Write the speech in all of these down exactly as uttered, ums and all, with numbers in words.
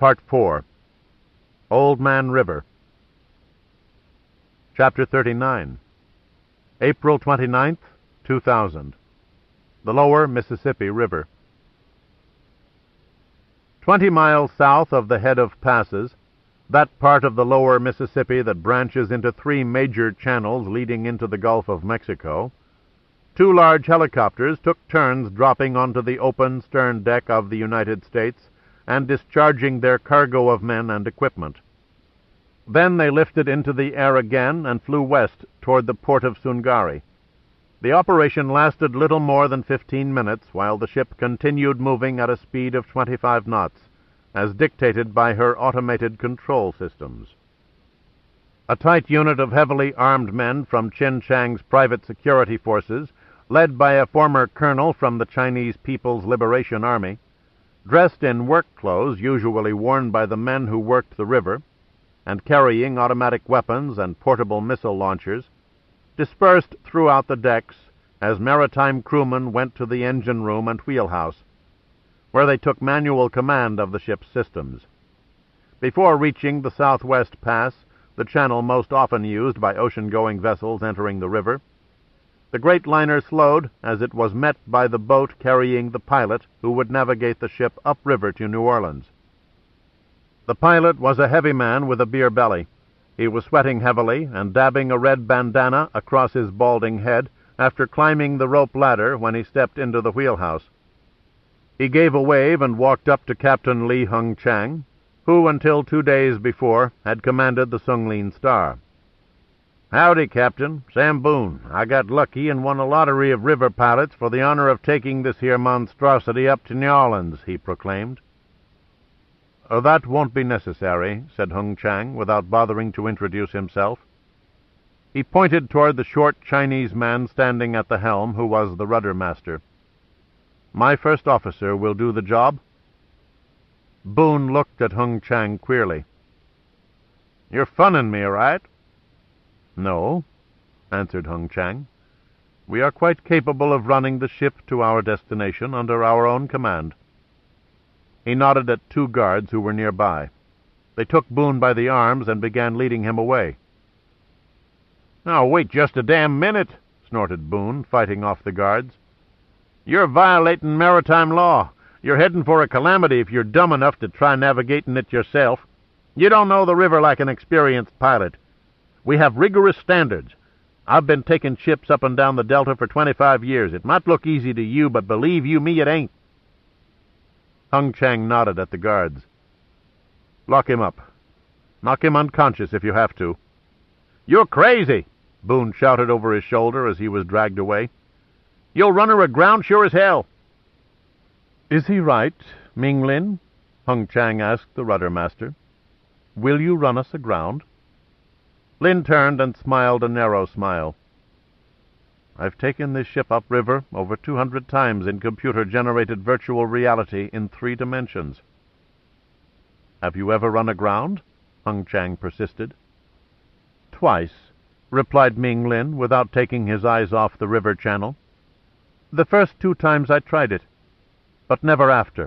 Part four. Old Man River. Chapter thirty-nine. April twenty-ninth, two thousand. The Lower Mississippi River. Twenty miles south of the head of passes, that part of the lower Mississippi that branches into three major channels leading into the Gulf of Mexico, two large helicopters took turns dropping onto the open stern deck of the United States and discharging their cargo of men and equipment. Then they lifted into the air again and flew west toward the port of Sungari. The operation lasted little more than fifteen minutes, while the ship continued moving at a speed of twenty-five knots, as dictated by her automated control systems. A tight unit of heavily armed men from Qin Chang's private security forces, led by a former colonel from the Chinese People's Liberation Army, dressed in work clothes usually worn by the men who worked the river, and carrying automatic weapons and portable missile launchers, dispersed throughout the decks as maritime crewmen went to the engine room and wheelhouse, where they took manual command of the ship's systems. Before reaching the Southwest Pass, the channel most often used by ocean-going vessels entering the river, the great liner slowed as it was met by the boat carrying the pilot who would navigate the ship upriver to New Orleans. The pilot was a heavy man with a beer belly. He was sweating heavily and dabbing a red bandana across his balding head after climbing the rope ladder when he stepped into the wheelhouse. He gave a wave and walked up to Captain Li Hung Chang, who until two days before had commanded the Sung Lin Star. "Howdy, Captain. Sam Boone. I got lucky and won a lottery of river pilots for the honor of taking this here monstrosity up to New Orleans," he proclaimed. "Oh, that won't be necessary," said Hung Chang, without bothering to introduce himself. He pointed toward the short Chinese man standing at the helm, who was the rudder master. "My first officer will do the job." Boone looked at Hung Chang queerly. "You're funning me, right?" "No," answered Hung Chang. "We are quite capable of running the ship to our destination under our own command." He nodded at two guards who were nearby. They took Boone by the arms and began leading him away. "Now, wait just a damn minute," snorted Boone, fighting off the guards. "You're violating maritime law. You're heading for a calamity if you're dumb enough to try navigating it yourself. You don't know the river like an experienced pilot. We have rigorous standards. I've been taking ships up and down the Delta for twenty-five years. It might look easy to you, but believe you me, it ain't." Hung Chang nodded at the guards. "Lock him up. Knock him unconscious if you have to." "You're crazy!" Boone shouted over his shoulder as he was dragged away. "You'll run her aground sure as hell." "Is he right, Ming Lin?" Hung Chang asked the rudder master. "Will you run us aground?" Lin turned and smiled a narrow smile. "I've taken this ship upriver over two hundred times in computer-generated virtual reality in three dimensions." "Have you ever run aground?" Hung Chang persisted. "Twice," replied Ming Lin, without taking his eyes off the river channel. "The first two times I tried it, but never after."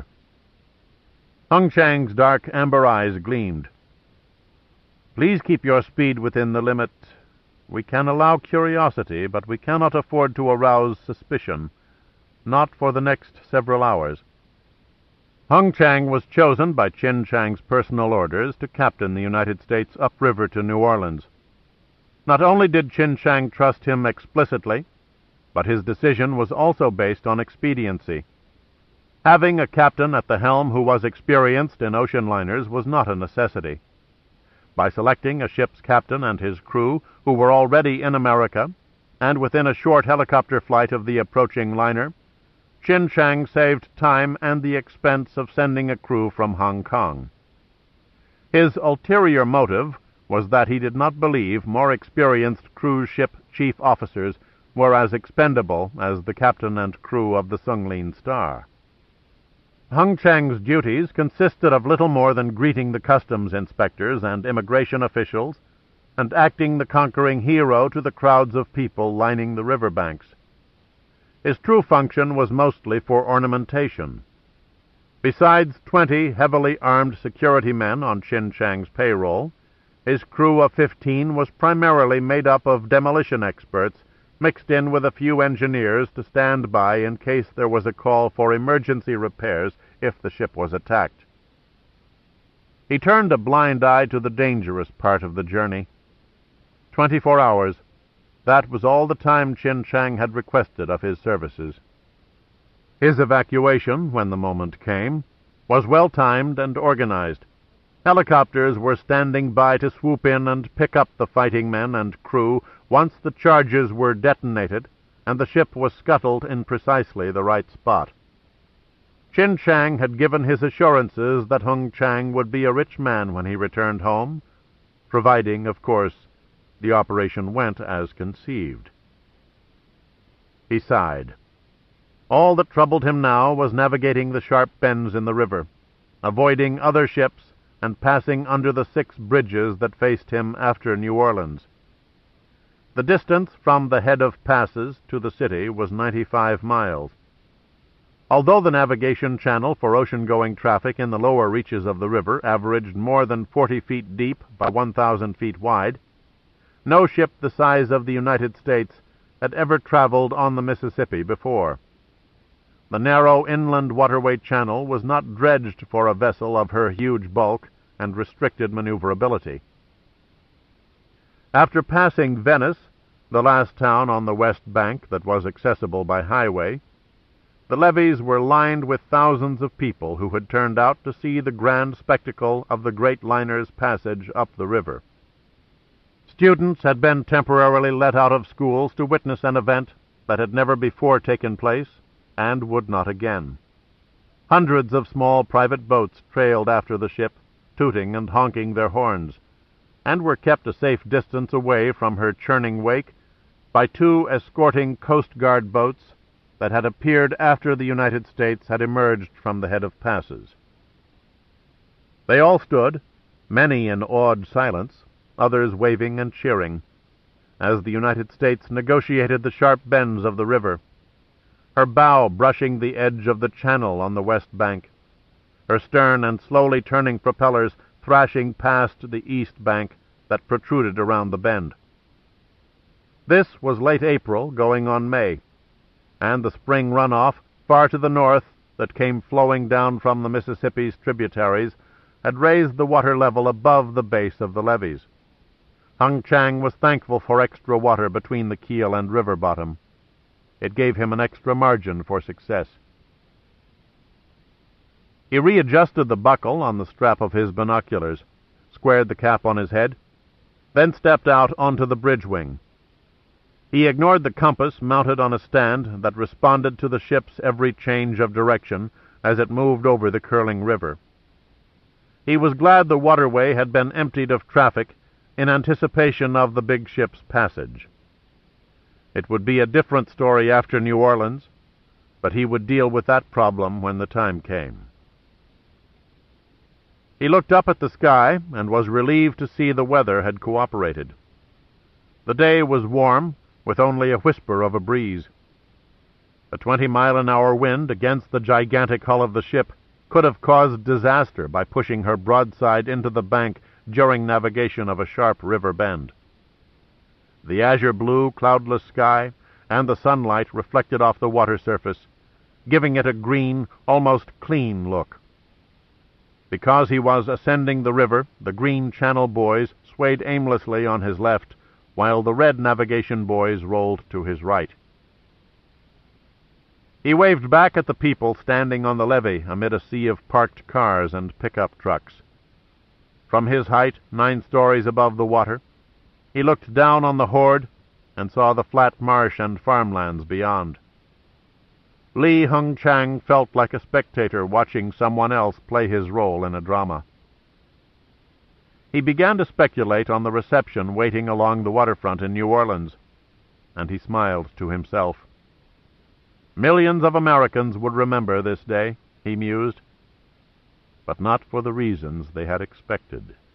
Hung Chang's dark amber eyes gleamed. "Please keep your speed within the limit. We can allow curiosity, but we cannot afford to arouse suspicion. Not for the next several hours." Hung Chang was chosen by Qin Chang's personal orders to captain the United States upriver to New Orleans. Not only did Qin Chang trust him explicitly, but his decision was also based on expediency. Having a captain at the helm who was experienced in ocean liners was not a necessity. By selecting a ship's captain and his crew who were already in America, and within a short helicopter flight of the approaching liner, Qin Chang saved time and the expense of sending a crew from Hong Kong. His ulterior motive was that he did not believe more experienced cruise ship chief officers were as expendable as the captain and crew of the Sung Lin Star. Hung Chang's duties consisted of little more than greeting the customs inspectors and immigration officials and acting the conquering hero to the crowds of people lining the river banks. His true function was mostly for ornamentation. Besides twenty heavily armed security men on Qin Chang's payroll, his crew of fifteen was primarily made up of demolition experts, mixed in with a few engineers to stand by in case there was a call for emergency repairs if the ship was attacked. He turned a blind eye to the dangerous part of the journey. Twenty-four hours. That was all the time Qin Chang had requested of his services. His evacuation, when the moment came, was well-timed and organized. Helicopters were standing by to swoop in and pick up the fighting men and crew once the charges were detonated and the ship was scuttled in precisely the right spot. Qin Chang had given his assurances that Hung Chang would be a rich man when he returned home, providing, of course, the operation went as conceived. He sighed. All that troubled him now was navigating the sharp bends in the river, avoiding other ships, and passing under the six bridges that faced him after New Orleans. The distance from the head of passes to the city was ninety-five miles. Although the navigation channel for ocean-going traffic in the lower reaches of the river averaged more than forty feet deep by one thousand feet wide, no ship the size of the United States had ever traveled on the Mississippi before. The narrow inland waterway channel was not dredged for a vessel of her huge bulk and restricted maneuverability. After passing Venice, the last town on the west bank that was accessible by highway, the levees were lined with thousands of people who had turned out to see the grand spectacle of the great liner's passage up the river. Students had been temporarily let out of schools to witness an event that had never before taken place and would not again. Hundreds of small private boats trailed after the ship, tooting and honking their horns, and were kept a safe distance away from her churning wake by two escorting Coast Guard boats that had appeared after the United States had emerged from the head of passes. They all stood, many in awed silence, others waving and cheering, as the United States negotiated the sharp bends of the river, her bow brushing the edge of the channel on the west bank, her stern and slowly turning propellers thrashing past the east bank that protruded around the bend. This was late April, going on May, and the spring runoff, far to the north, that came flowing down from the Mississippi's tributaries, had raised the water level above the base of the levees. Hung Chang was thankful for extra water between the keel and river bottom. It gave him an extra margin for success. He readjusted the buckle on the strap of his binoculars, squared the cap on his head, then stepped out onto the bridge wing. He ignored the compass mounted on a stand that responded to the ship's every change of direction as it moved over the curling river. He was glad the waterway had been emptied of traffic in anticipation of the big ship's passage. It would be a different story after New Orleans, but he would deal with that problem when the time came. He looked up at the sky and was relieved to see the weather had cooperated. The day was warm, with only a whisper of a breeze. A twenty-mile-an-hour wind against the gigantic hull of the ship could have caused disaster by pushing her broadside into the bank during navigation of a sharp river bend. The azure-blue, cloudless sky and the sunlight reflected off the water surface, giving it a green, almost clean look. Because he was ascending the river, the green channel buoys swayed aimlessly on his left, while the red navigation buoys rolled to his right. He waved back at the people standing on the levee amid a sea of parked cars and pickup trucks. From his height, nine stories above the water, he looked down on the horde and saw the flat marsh and farmlands beyond. Li Hung Chang felt like a spectator watching someone else play his role in a drama. He began to speculate on the reception waiting along the waterfront in New Orleans, and he smiled to himself. Millions of Americans would remember this day, he mused, but not for the reasons they had expected.